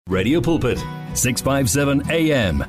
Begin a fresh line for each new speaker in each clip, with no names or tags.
Radio Pulpit, 657 AM.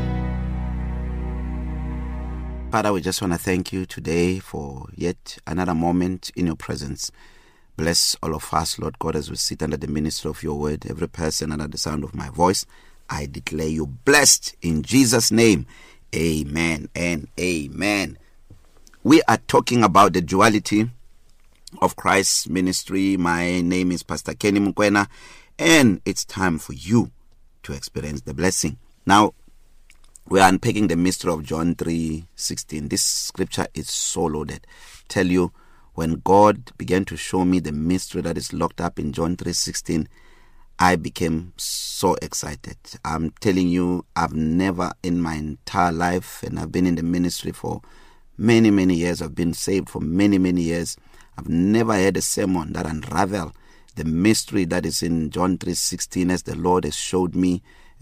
Father, we just want to thank you today for yet another moment in your presence. Bless all of us, Lord God, as we sit under the ministry of your word. Every person under the sound of my voice, I declare you blessed in Jesus' name. Amen and amen. We are talking about the duality of Christ's ministry. My name is Pastor Kenny Mukwena, and it's time for you to experience the blessing. Now, we are unpacking the mystery of John 3:16. This scripture is so loaded. Tell you, when God began to show me the mystery that is locked up in John 3:16, I became so excited. I'm telling you, I've never in my entire life, and I've been in the ministry for many, many years. I've been saved for many, many years. I've never heard a sermon that unravel the mystery that is in John 3:16, as the Lord has showed me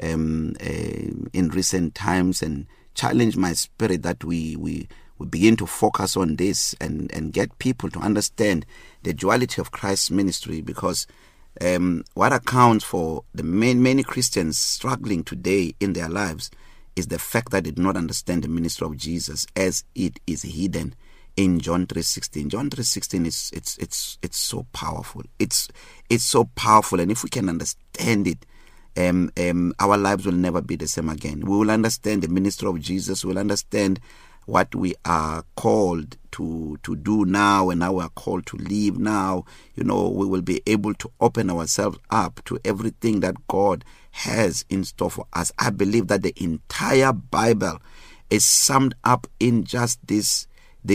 in recent times, and challenge my spirit that we begin to focus on this and get people to understand the duality of Christ's ministry, because what accounts for the many Christians struggling today in their lives is the fact that they do not understand the ministry of Jesus as it is hidden in John 3:16. John 3:16 is it's so powerful. It's so powerful, and if we can understand it, our lives will never be the same again. We will understand the ministry of Jesus. We'll understand what we are called to do now, and how we are called to live now. We will be able to open ourselves up to everything that God has in store for us. I believe that the entire Bible is summed up in just this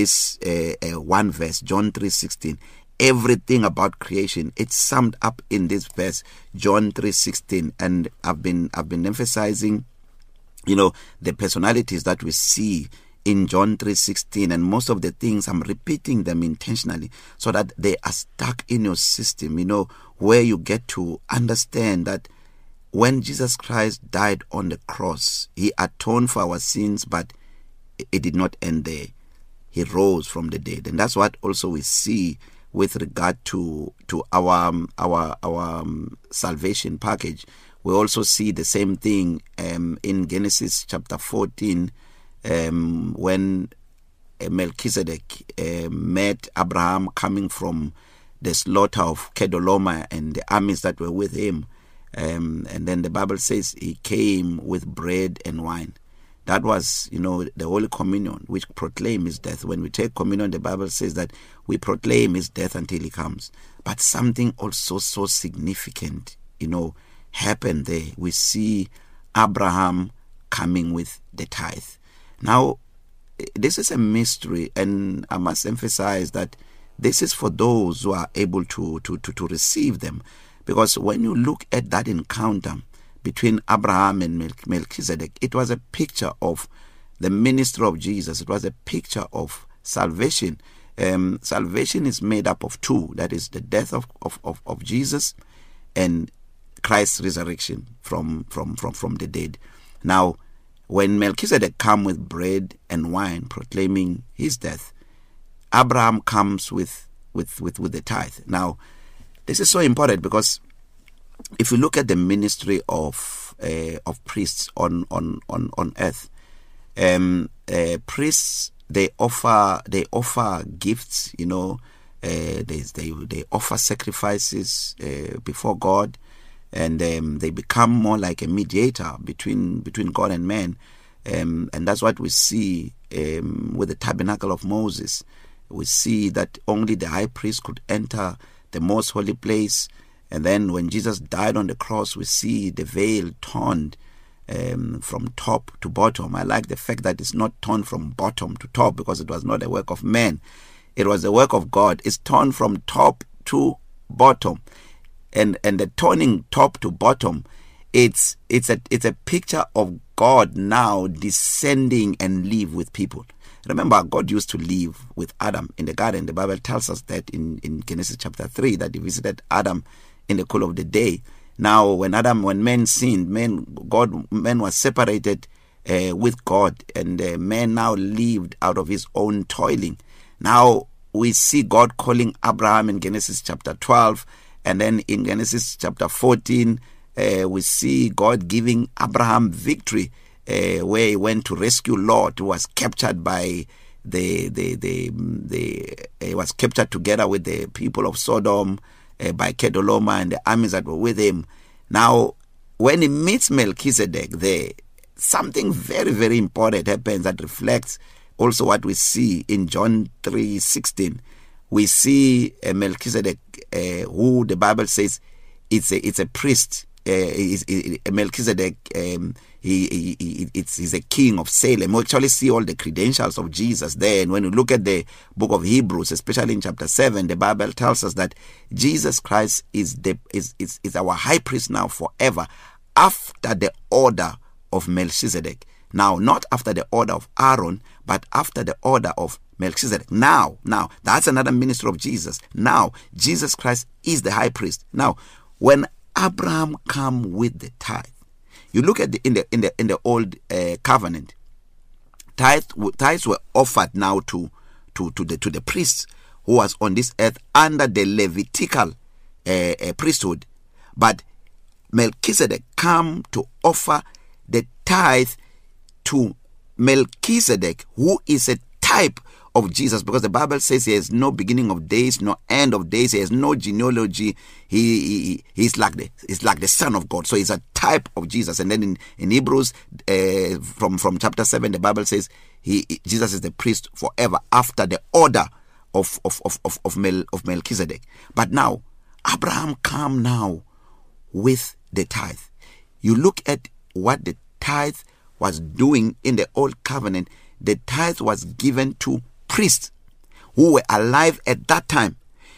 one verse, John 3:16. Everything about creation, it's summed up in this verse, John 3:16. And I've been emphasizing, the personalities that we see in John 3:16, and most of the things I'm repeating them intentionally so that they are stuck in your system, where you get to understand that when Jesus Christ died on the cross, he atoned for our sins, but it did not end there. He rose from the dead. And that's what also we see with regard to our salvation package. We also see the same thing in Genesis chapter 14, when Melchizedek met Abraham coming from the slaughter of Kedorlaomer and the armies that were with him. And then the Bible says he came with bread and wine. That was, the Holy Communion, which proclaimed his death. When we take communion, the Bible says that we proclaim his death until he comes. But something also so significant, happened there. We see Abraham coming with the tithe. Now, this is a mystery, and I must emphasize that this is for those who are able to receive them. Because when you look at that encounter between Abraham and Melchizedek, it was a picture of the ministry of Jesus. It was a picture of salvation. Salvation is made up of two. That is the death of Jesus and Christ's resurrection from the dead. Now, when Melchizedek comes with bread and wine proclaiming his death, Abraham comes with the tithe. Now, this is so important because if you look at the ministry of priests on earth, priests they offer gifts. They offer sacrifices before God, and they become more like a mediator between God and man, and that's what we see with the tabernacle of Moses. We see that only the high priest could enter the most holy place. And then when Jesus died on the cross, we see the veil torn from top to bottom. I like the fact that it's not torn from bottom to top, because it was not a work of man. It was the work of God. It's torn from top to bottom. And the turning top to bottom, it's a picture of God now descending and live with people. Remember, God used to live with Adam in the garden. The Bible tells us that in Genesis chapter 3, that he visited Adam in the cool of the day. Now, when man sinned, man was separated with God, and man now lived out of his own toiling. Now we see God calling Abraham in Genesis chapter 12, and then in Genesis chapter 14, we see God giving Abraham victory, where he went to rescue Lot, who was captured by he was captured together with the people of Sodom by Kedoloma and the armies that were with him. Now, when he meets Melchizedek there, something very, very important happens that reflects also what we see in John 3:16. We see Melchizedek, who the Bible says it's a priest. Melchizedek, he's a king of Salem. We actually see all the credentials of Jesus there. And when you look at the book of Hebrews, especially in chapter 7, the Bible tells us that Jesus Christ is our high priest now forever, after the order of Melchizedek. Now, not after the order of Aaron, but after the order of Melchizedek. Now, that's another ministry of Jesus. Now, Jesus Christ is the high priest. Now, when Abraham come with the tithe, you look at in the old covenant, tithes were offered now to the priests who was on this earth under the Levitical priesthood, but Melchizedek come to offer the tithe to Melchizedek, who is a type of Jesus, because the Bible says he has no beginning of days, no end of days. He has no genealogy. He's like the Son of God. So he's a type of Jesus. And then in Hebrews, from chapter 7, the Bible says Jesus is the priest forever after the order of Melchizedek. But now Abraham come now with the tithe. You look at what the tithe was doing in the old covenant. The tithe was given to priests who were alive at that time.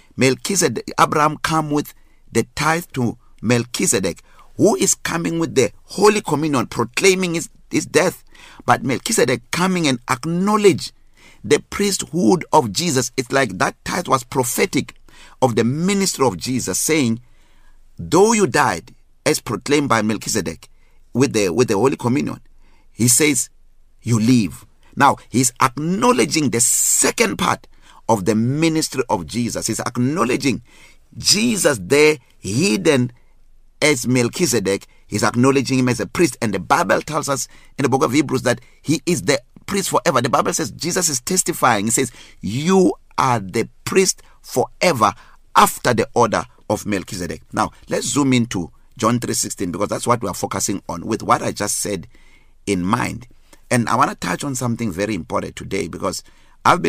Abraham come with the tithe to Melchizedek, who is coming with the Holy Communion, proclaiming his death. But Melchizedek coming and acknowledge the priesthood of Jesus. It's like that tithe was prophetic of the ministry of Jesus, saying, though you died as proclaimed by Melchizedek with the Holy Communion, he says, you live. Now, he's acknowledging the second part of the ministry of Jesus. He's acknowledging Jesus there hidden as Melchizedek. He's acknowledging him as a priest. And the Bible tells us in the book of Hebrews that he is the priest forever. The Bible says Jesus is testifying. He says, you are the priest forever after the order of Melchizedek. Now, let's zoom into John 3:16, because that's what we are focusing on, with what I just said in mind. And I want to touch on something very important today, because I've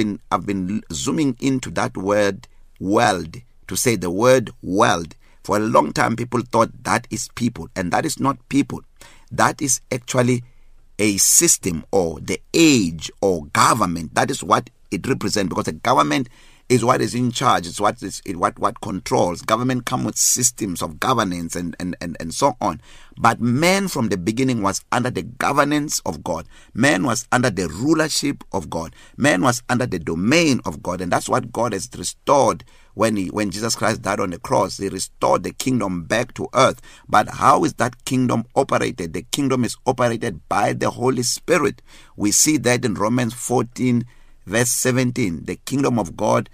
been zooming into that word world, to say the word world. For a long time, people thought that is people, and that is not people. That is actually a system, or the age, or government. That is what it represents, because the government is what is in charge. It's what controls. Government come with systems of governance and so on. But man from the beginning was under the governance of God. Man was under the rulership of God. Man was under the domain of God. And that's what God has restored when Jesus Christ died on the cross. He restored the kingdom back to earth. But how is that kingdom operated? The kingdom is operated by the Holy Spirit. We see that in Romans 14 verse 17, the kingdom of God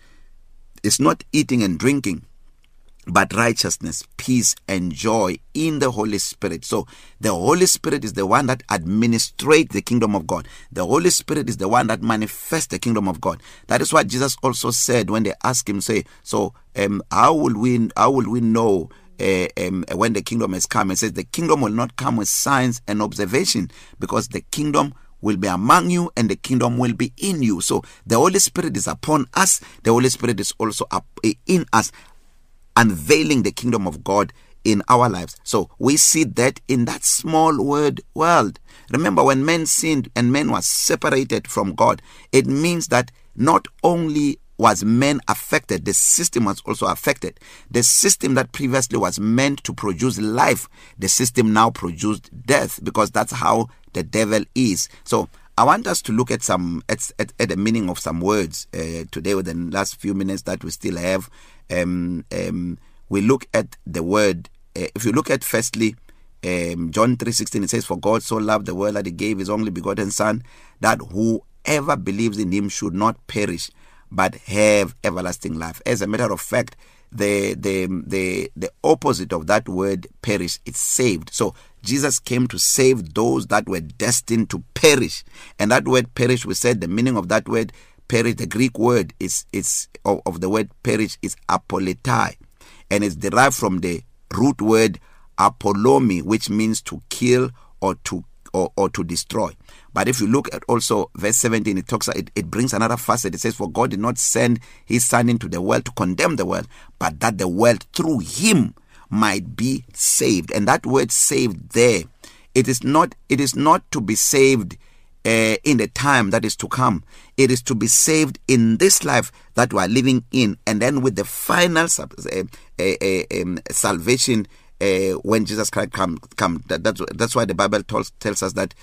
is not eating and drinking, but righteousness, peace, and joy in the Holy Spirit. So the Holy Spirit is the one that administrates the kingdom of God. The Holy Spirit is the one that manifests the kingdom of God. That is what Jesus also said when they asked him, how will we know when the kingdom has come? He says the kingdom will not come with signs and observation, because the kingdom will be among you and the kingdom will be in you. So the Holy Spirit is upon us. The Holy Spirit is also in us, unveiling the kingdom of God in our lives. So we see that in that small word world. Remember, when man sinned and man was separated from God, it means that not only was man affected, the system was also affected. The system that previously was meant to produce life, the system now produced death, because that's how the devil is. So I want us to look at the meaning of some words today, with the last few minutes that we still have. We look at the word. If you look at firstly, John 3:16, it says, "For God so loved the world that he gave his only begotten Son, that whoever believes in him should not perish, but have everlasting life." As a matter of fact, the opposite of that word perish is saved. So Jesus came to save those that were destined to perish. And that word perish, we said the meaning of that word perish, the Greek word is of the word perish is apoletai, and it's derived from the root word apolomi, which means to kill or to destroy. But if you look at also verse 17, it brings another facet. It says, for God did not send his son into the world to condemn the world, but that the world through him might be saved. And that word saved there, it is not to be saved in the time that is to come. It is to be saved in this life that we are living in, and then with the final salvation when Jesus Christ come. That's why the Bible tells us that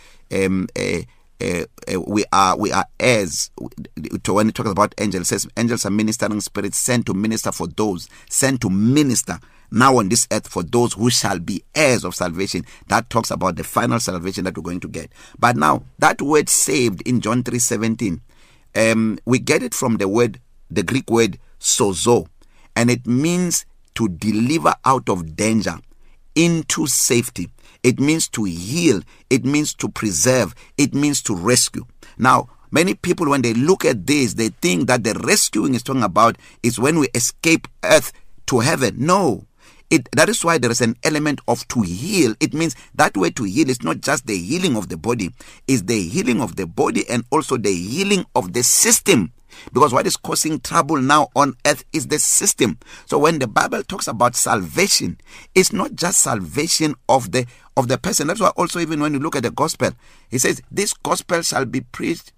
we are heirs. When it talks about angels, it says angels are ministering spirits sent to minister for those, sent to minister now on this earth for those who shall be heirs of salvation. That talks about the final salvation that we're going to get. But now that word saved in John 3:17, we get it from the Greek word sozo, and it means to deliver out of danger into safety. It means to heal. It means to preserve. It means to rescue. Now, many people, when they look at this, they think that the rescuing is talking about is when we escape earth to heaven. No. That is why there is an element of to heal. It means that way to heal is not just the healing of the body, it's the healing of the body and also the healing of the system. Because what is causing trouble now on earth is the system. So when the Bible talks about salvation, it's not just salvation of the person. That's why also even when you look at the gospel, it says this gospel shall be preached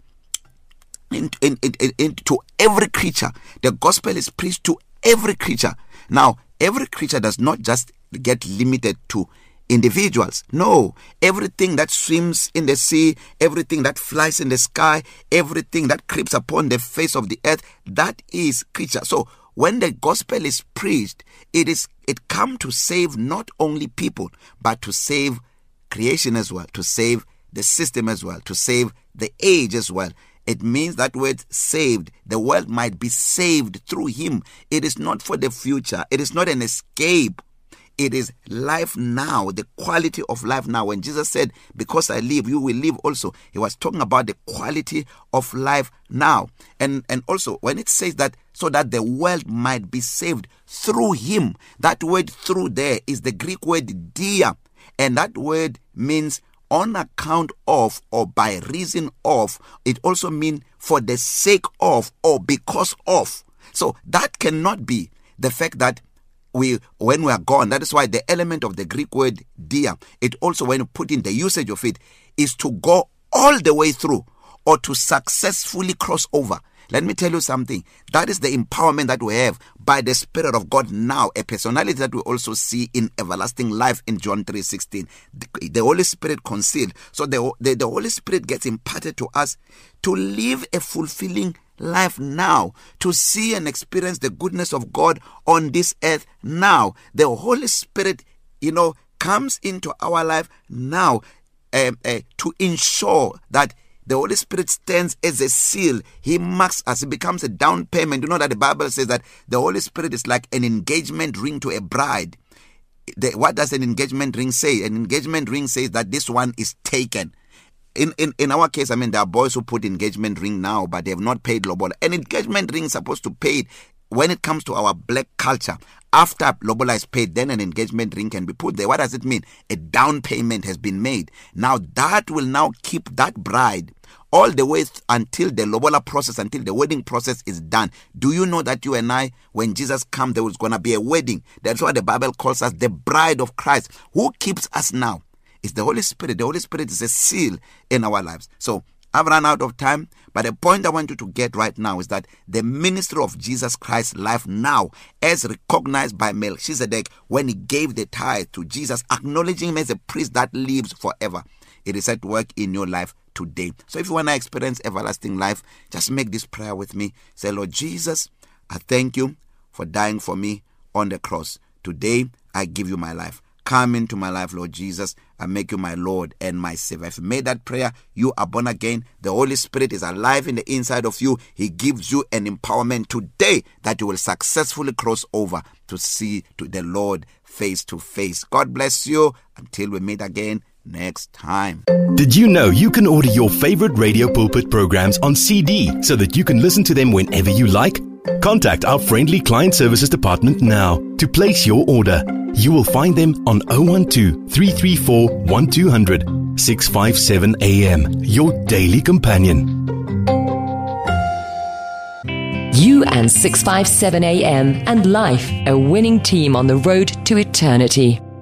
to every creature. The gospel is preached to every creature. Now, every creature does not just get limited to individuals. No, everything that swims in the sea, everything that flies in the sky, everything that creeps upon the face of the earth, that is creature. So when the gospel is preached, it comes to save not only people, but to save creation as well, to save the system as well, to save the age as well. It means that word saved, the world might be saved through him. It is not for the future. It is not an escape. It is life now, the quality of life now. When Jesus said, because I live, you will live also, he was talking about the quality of life now. And also, when it says that, so that the world might be saved through him, that word through there is the Greek word dia. And that word means on account of or by reason of. It also means for the sake of or because of. So that cannot be the fact that when we are gone. That is why the element of the Greek word dia, it also, when you put in the usage of it, is to go all the way through or to successfully cross over. Let me tell you something. That is the empowerment that we have by the Spirit of God now, a personality that we also see in everlasting life in John 3:16. The Holy Spirit concealed. So the Holy Spirit gets imparted to us to live a fulfilling life now, to see and experience the goodness of God on this earth now. The Holy Spirit, comes into our life now to ensure that the Holy Spirit stands as a seal. He marks us. It becomes a down payment. You know that the Bible says that the Holy Spirit is like an engagement ring to a bride. What does an engagement ring say? An engagement ring says that this one is taken. In our case, there are boys who put engagement ring now, but they have not paid lobola. An engagement ring is supposed to pay when it comes to our black culture. After lobola is paid, then an engagement ring can be put there. What does it mean? A down payment has been made. Now that will now keep that bride all the way until the lobola process, until the wedding process is done. Do you know that you and I, when Jesus comes, there was going to be a wedding? That's why the Bible calls us the bride of Christ. Who keeps us now? It's the Holy Spirit. The Holy Spirit is a seal in our lives. So I've run out of time, but the point I want you to get right now is that the ministry of Jesus Christ's life now, as recognized by Melchizedek when he gave the tithe to Jesus, acknowledging him as a priest that lives forever, it is at work in your life today. So if you want to experience everlasting life, just make this prayer with me. Say, Lord Jesus, I thank you for dying for me on the cross. Today, I give you my life. Come into my life, Lord Jesus. I make you my Lord and my Savior. If you made that prayer, you are born again. The Holy Spirit is alive in the inside of you. He gives you an empowerment today that you will successfully cross over to see to the Lord face to face. God bless you. Until we meet again next time.
Did you know you can order your favorite Radio Pulpit programs on CD so that you can listen to them whenever you like? Contact our friendly client services department now to place your order. You will find them on 012-334-1200, 657 AM, your daily companion.
You and 657 AM and life, a winning team on the road to eternity.